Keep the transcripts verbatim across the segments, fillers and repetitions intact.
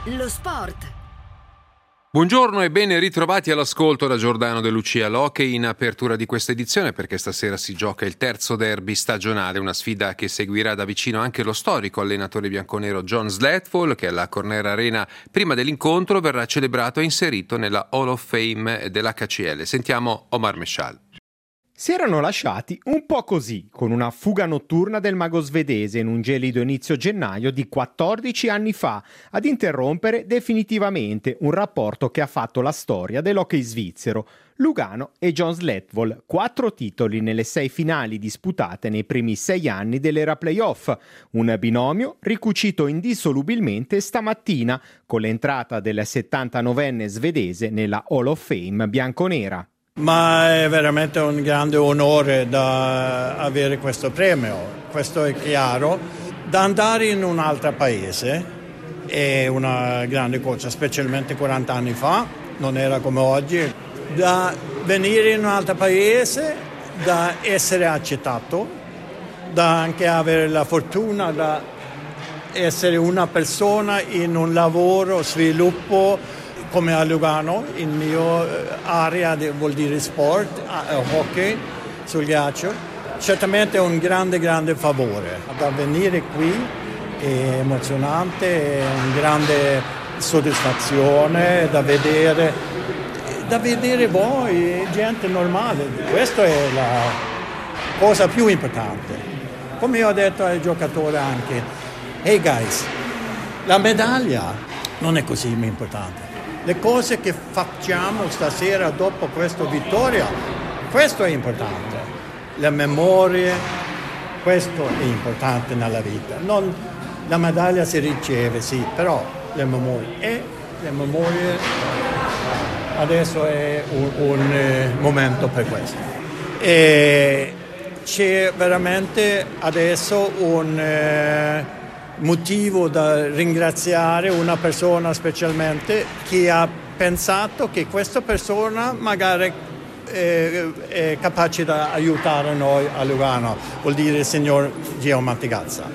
Lo sport. Buongiorno e ben ritrovati all'ascolto da Giordano De Lucia. L'hockey in apertura di questa edizione, perché stasera si gioca il terzo derby stagionale, una sfida che seguirà da vicino anche lo storico allenatore bianconero John Slatefall, che alla Corner Arena prima dell'incontro verrà celebrato e inserito nella Hall of Fame dell'H C L. Sentiamo Omar Meshal. Si erano lasciati un po' così, con una fuga notturna del mago svedese in un gelido inizio gennaio di quattordici anni fa, ad interrompere definitivamente un rapporto che ha fatto la storia dell'hockey svizzero. Lugano e John Slatefall, quattro titoli nelle sei finali disputate nei primi sei anni dell'era playoff, un binomio ricucito indissolubilmente stamattina con l'entrata del settantanovenne svedese nella Hall of Fame bianconera. Ma è veramente un grande onore da avere questo premio, questo è chiaro. Da andare in un altro paese è una grande cosa, specialmente quaranta anni fa, non era come oggi. Da venire in un altro paese, da essere accettato, da anche avere la fortuna da essere una persona in un lavoro, sviluppo, come a Lugano, il mio area vuol dire sport, hockey sul ghiaccio. Certamente è un grande, grande favore. Da venire qui è emozionante, è una grande soddisfazione da vedere, da vedere voi, gente normale. Questa è la cosa più importante. Come io ho detto ai giocatori anche, hey guys, la medaglia non è così importante. Le cose che facciamo stasera dopo questa vittoria, questo è importante. Le memorie, questo è importante nella vita. Non, la medaglia si riceve, sì, però le memorie. E le memorie adesso è un, un eh, momento per questo. E c'è veramente adesso un... Eh, motivo da ringraziare una persona specialmente che ha pensato che questa persona magari è, è capace di aiutare noi a Lugano, vuol dire il signor Gio Mantegazza.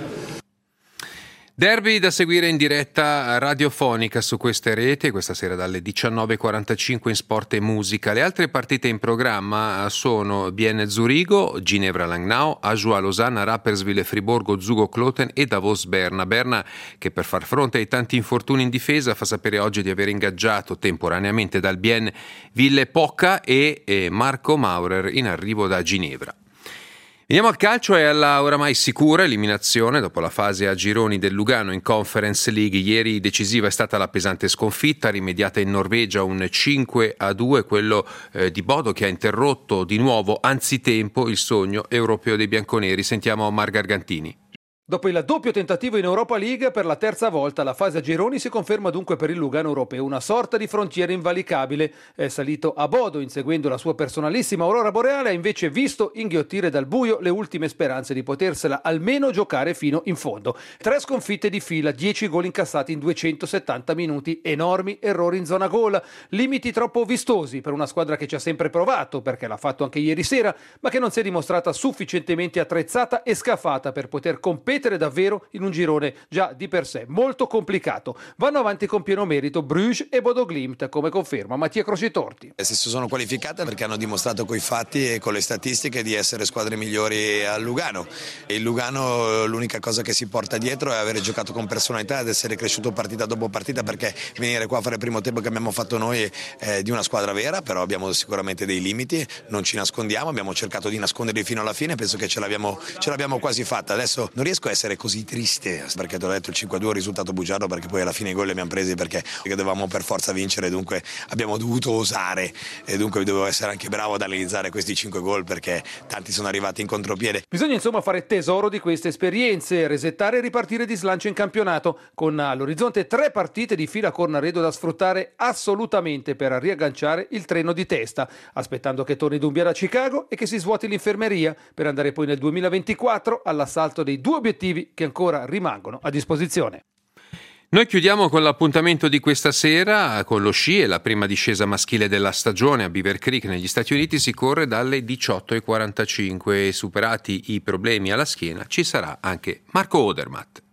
Derby da seguire in diretta radiofonica su queste reti, questa sera dalle diciannove e quarantacinque in Sport e Musica. Le altre partite in programma sono Bienne Zurigo, Ginevra Langnau, Ajoie Losanna, Rapperswil Friburgo, Zugo Kloten e Davos Berna. Berna che per far fronte ai tanti infortuni in difesa fa sapere oggi di aver ingaggiato temporaneamente dal Bienne Ville Pocca e, e Marco Maurer in arrivo da Ginevra. Veniamo al calcio e alla oramai sicura eliminazione dopo la fase a gironi del Lugano in Conference League. Ieri decisiva è stata la pesante sconfitta rimediata in Norvegia, un cinque a due, quello eh, di Bodo che ha interrotto di nuovo anzitempo il sogno europeo dei bianconeri. Sentiamo Mar Gargantini. Dopo il doppio tentativo in Europa League, per la terza volta la fase a gironi si conferma dunque per il Lugano europeo una sorta di frontiera invalicabile. È salito a Bodo inseguendo la sua personalissima aurora boreale, ha invece visto inghiottire dal buio le ultime speranze di potersela almeno giocare fino in fondo. Tre sconfitte di fila, dieci gol incassati in duecentosettanta minuti, enormi errori in zona gol, limiti troppo vistosi per una squadra che ci ha sempre provato, perché l'ha fatto anche ieri sera, ma che non si è dimostrata sufficientemente attrezzata e scafata per poter competere davvero in un girone già di per sé molto complicato. Vanno avanti con pieno merito Bruges e Bodo Glimt, come conferma Mattia Crocitorti. Si sono qualificate perché hanno dimostrato coi fatti e con le statistiche di essere squadre migliori a Lugano. Il Lugano l'unica cosa che si porta dietro è avere giocato con personalità ed essere cresciuto partita dopo partita, perché venire qua a fare il primo tempo che abbiamo fatto noi è di una squadra vera, però abbiamo sicuramente dei limiti, non ci nascondiamo, abbiamo cercato di nasconderli fino alla fine, penso che ce l'abbiamo, ce l'abbiamo quasi fatta. Adesso non riesco essere così triste perché ti ho detto il cinque a due è un risultato bugiardo, perché poi alla fine i gol li abbiamo presi perché dovevamo per forza vincere, dunque abbiamo dovuto osare e dunque dovevo essere anche bravo ad analizzare questi cinque gol perché tanti sono arrivati in contropiede. Bisogna insomma fare tesoro di queste esperienze, resettare e ripartire di slancio in campionato, con all'orizzonte tre partite di fila a Cornaredo da sfruttare assolutamente per riagganciare il treno di testa, aspettando che torni Doumbia da Chicago e che si svuoti l'infermeria per andare poi nel duemilaventiquattro all'assalto dei due obiettivi che ancora rimangono a disposizione. Noi chiudiamo con l'appuntamento di questa sera con lo sci e la prima discesa maschile della stagione a Beaver Creek negli Stati Uniti si corre dalle diciotto e quarantacinque. Superati i problemi alla schiena ci sarà anche Marco Odermatt.